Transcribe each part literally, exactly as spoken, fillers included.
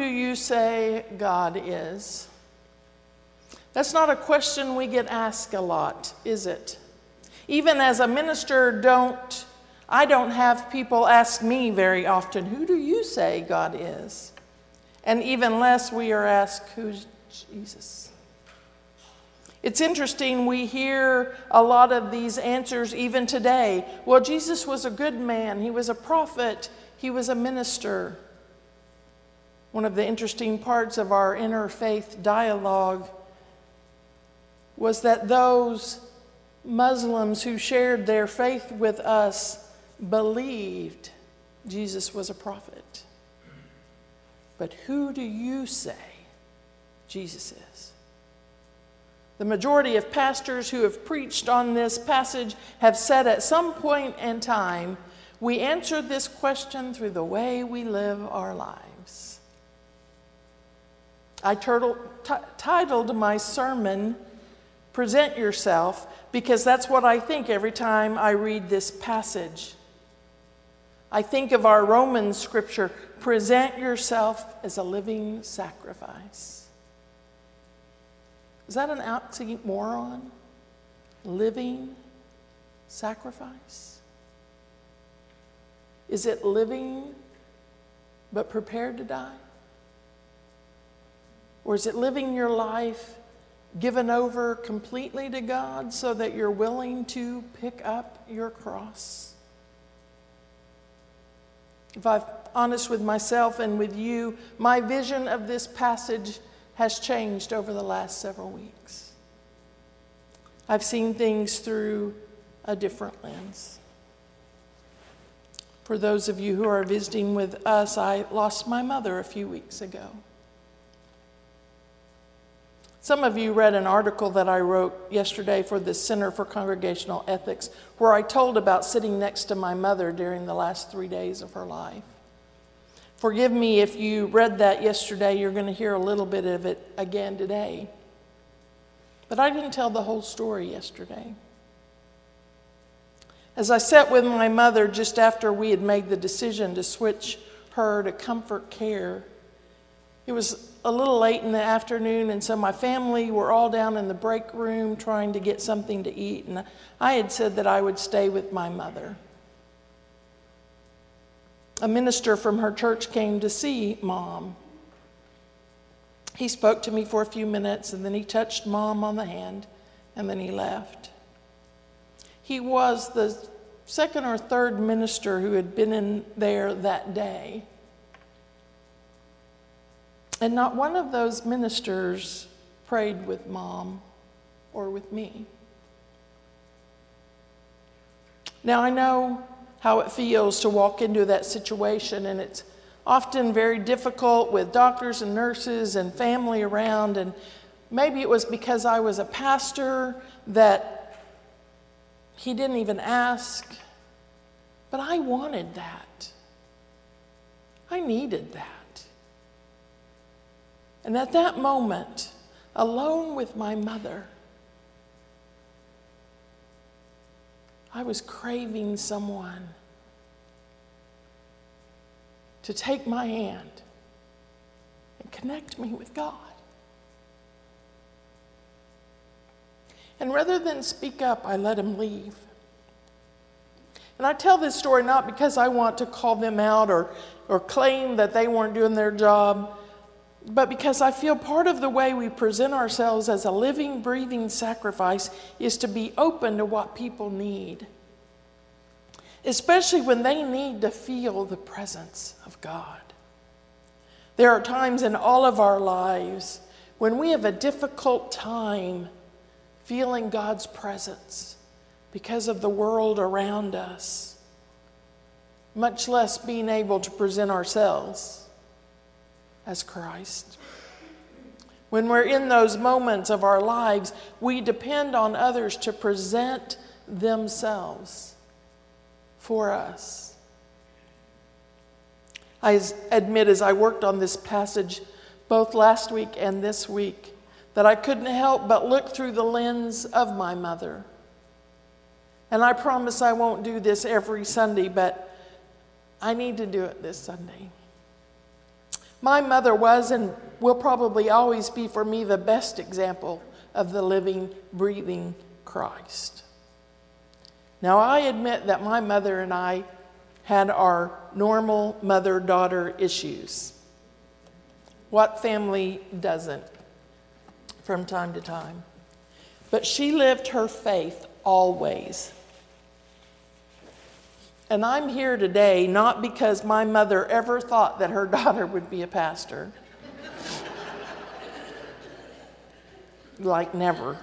you say God is? That's not a question we get asked a lot, is it? Even as a minister, don't I don't have people ask me very often, who do you say God is? And even less we are asked, who's Jesus? It's interesting, we hear a lot of these answers even today. Well, Jesus was a good man. He was a prophet. He was a minister. One of the interesting parts of our interfaith dialogue was that those Muslims who shared their faith with us believed Jesus was a prophet. But who do you say Jesus is? The majority of pastors who have preached on this passage have said at some point in time, we answer this question through the way we live our lives. I turtle, t- titled my sermon, Present Yourself, because that's what I think every time I read this passage. I think of our Romans scripture, present yourself as a living sacrifice. Is that an oxymoron? Living sacrifice? Is it living but prepared to die? Or is it living your life given over completely to God so that you're willing to pick up your cross? If I'm honest with myself and with you, my vision of this passage has changed over the last several weeks. I've seen things through a different lens. For those of you who are visiting with us, I lost my mother a few weeks ago. Some of you read an article that I wrote yesterday for the Center for Congregational Ethics, where I told about sitting next to my mother during the last three days of her life. Forgive me if you read that yesterday. You're going to hear a little bit of it again today. But I didn't tell the whole story yesterday. As I sat with my mother just after we had made the decision to switch her to comfort care, it was a little late in the afternoon, and so my family were all down in the break room trying to get something to eat, and I had said that I would stay with my mother. A minister from her church came to see Mom. He spoke to me for a few minutes, and then he touched Mom on the hand, and then he left. He was the second or third minister who had been in there that day. And not one of those ministers prayed with Mom or with me. Now, I know how it feels to walk into that situation, and it's often very difficult with doctors and nurses and family around, and maybe it was because I was a pastor that he didn't even ask, but I wanted that. I needed that. And at that moment, alone with my mother, I was craving someone to take my hand and connect me with God. And rather than speak up, I let him leave. And I tell this story not because I want to call them out or, or claim that they weren't doing their job, but because I feel part of the way we present ourselves as a living, breathing sacrifice is to be open to what people need, especially when they need to feel the presence of God. There are times in all of our lives when we have a difficult time feeling God's presence because of the world around us, much less being able to present ourselves as Christ. When we're in those moments of our lives, we depend on others to present themselves for us. I admit, as I worked on this passage both last week and this week, that I couldn't help but look through the lens of my mother. And I promise I won't do this every Sunday, but I need to do it this Sunday. My mother was and will probably always be for me the best example of the living, breathing Christ. Now, I admit that my mother and I had our normal mother-daughter issues. What family doesn't from time to time? But she lived her faith always. And I'm here today not because my mother ever thought that her daughter would be a pastor. Like never.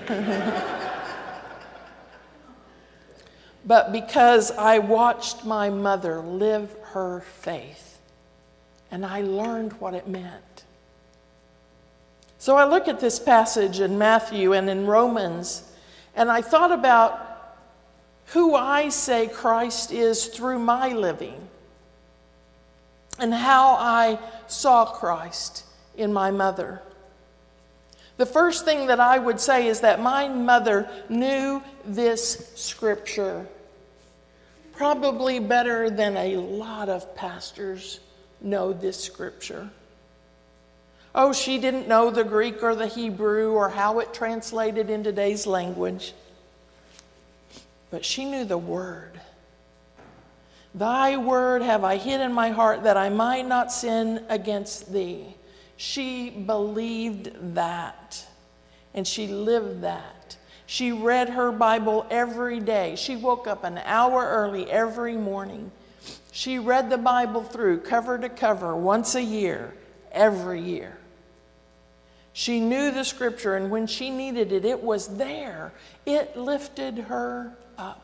But because I watched my mother live her faith, and I learned what it meant. So I look at this passage in Matthew and in Romans, and I thought about who I say Christ is through my living, and how I saw Christ in my mother. The first thing that I would say is that my mother knew this scripture probably better than a lot of pastors know this scripture. Oh, she didn't know the Greek or the Hebrew or how it translated in today's language. But she knew the word. Thy word have I hid in my heart that I might not sin against thee. She believed that. And she lived that. She read her Bible every day. She woke up an hour early every morning. She read the Bible through cover to cover once a year, every year. She knew the scripture, and when she needed it, it was there. It lifted her up.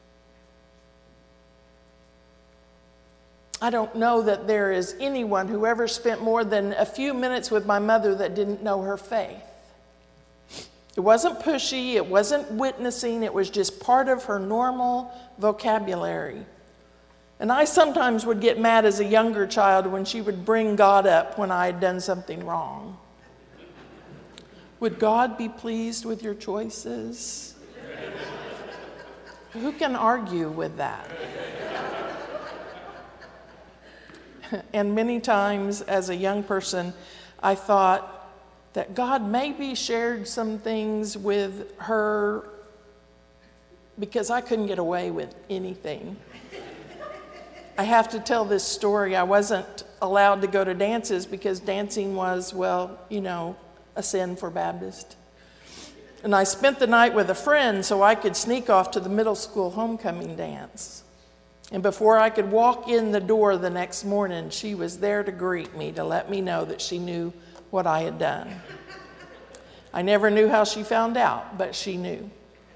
I don't know that there is anyone who ever spent more than a few minutes with my mother that didn't know her faith. It wasn't pushy, it wasn't witnessing, it was just part of her normal vocabulary. And I sometimes would get mad as a younger child when she would bring God up when I had done something wrong. Would God be pleased with your choices? Who can argue with that? And many times as a young person, I thought that God maybe shared some things with her because I couldn't get away with anything. I have to tell this story. I wasn't allowed to go to dances because dancing was, well, you know, a sin for Baptists. And I spent the night with a friend so I could sneak off to the middle school homecoming dance. And before I could walk in the door the next morning, she was there to greet me, to let me know that she knew what I had done. I never knew how she found out, but she knew.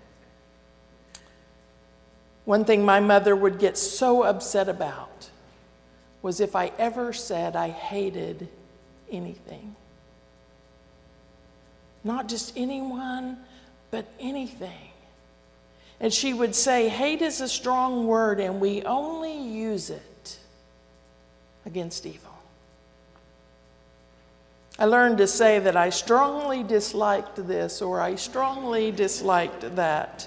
One thing my mother would get so upset about was if I ever said I hated anything. Not just anyone, but anything. And she would say, hate is a strong word, and we only use it against evil. I learned to say that I strongly disliked this or I strongly disliked that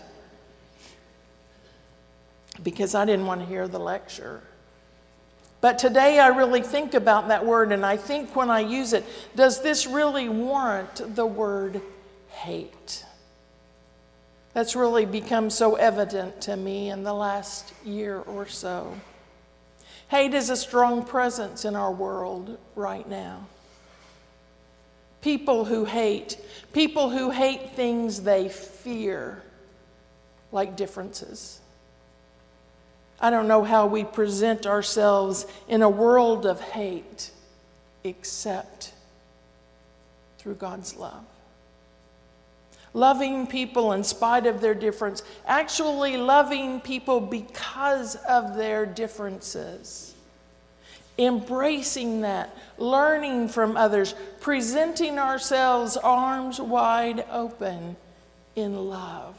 because I didn't want to hear the lecture. But today I really think about that word, and I think when I use it, does this really warrant the word hate? That's really become so evident to me in the last year or so. Hate is a strong presence in our world right now. People who hate, people who hate things they fear, like differences. I don't know how we present ourselves in a world of hate except through God's love. Loving people in spite of their difference, actually loving people because of their differences. Embracing that, learning from others, presenting ourselves arms wide open in love.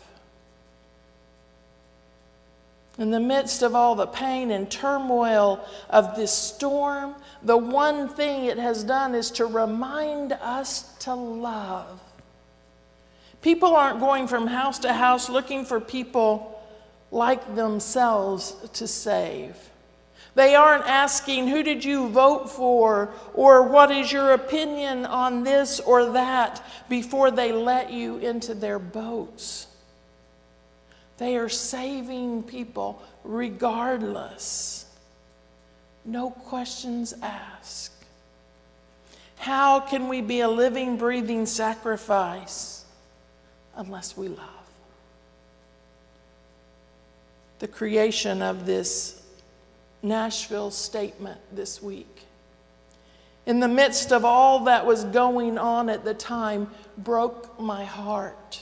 In the midst of all the pain and turmoil of this storm, the one thing it has done is to remind us to love. People aren't going from house to house looking for people like themselves to save. They aren't asking, who did you vote for? Or what is your opinion on this or that before they let you into their boats. They are saving people regardless. No questions asked. How can we be a living, breathing sacrifice unless we love? The creation of this Nashville statement this week, in the midst of all that was going on at the time, broke my heart.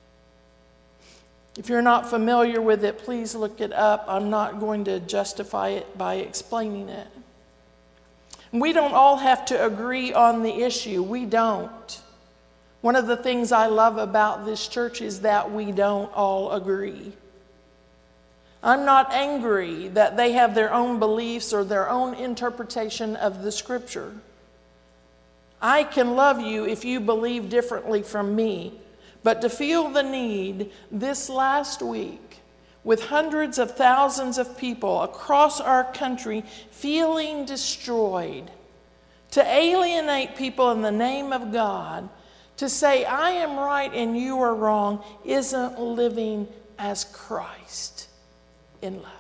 If you're not familiar with it, please look it up. I'm not going to justify it by explaining it. We don't all have to agree on the issue. We don't. One of the things I love about this church is that we don't all agree. I'm not angry that they have their own beliefs or their own interpretation of the scripture. I can love you if you believe differently from me, but to feel the need this last week with hundreds of thousands of people across our country feeling destroyed, to alienate people in the name of God, to say I am right and you are wrong, isn't living as Christ in love.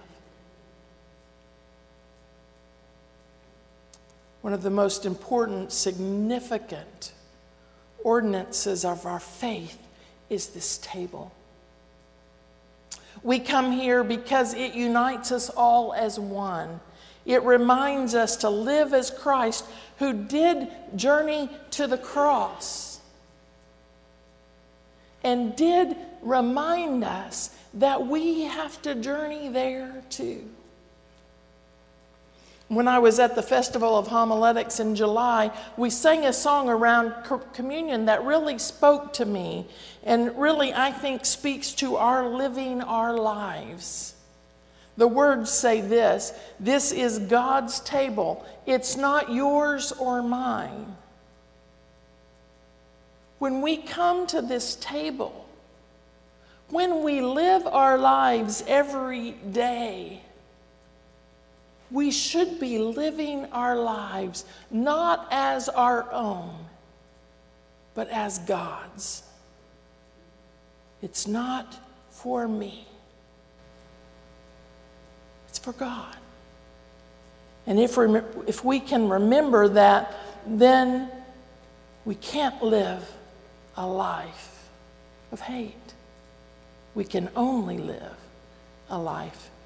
One of the most important, significant ordinances of our faith is this table. We come here because it unites us all as one. It reminds us to live as Christ, who did journey to the cross and did remind us that we have to journey there too. When I was at the Festival of Homiletics in July, we sang a song around communion that really spoke to me and really, I think, speaks to our living our lives. The words say this: this is God's table. It's not yours or mine. When we come to this table, when we live our lives every day, we should be living our lives not as our own, but as God's. It's not for me. It's for God. And if, if we can remember that, then we can't live a life of hate. We can only live a life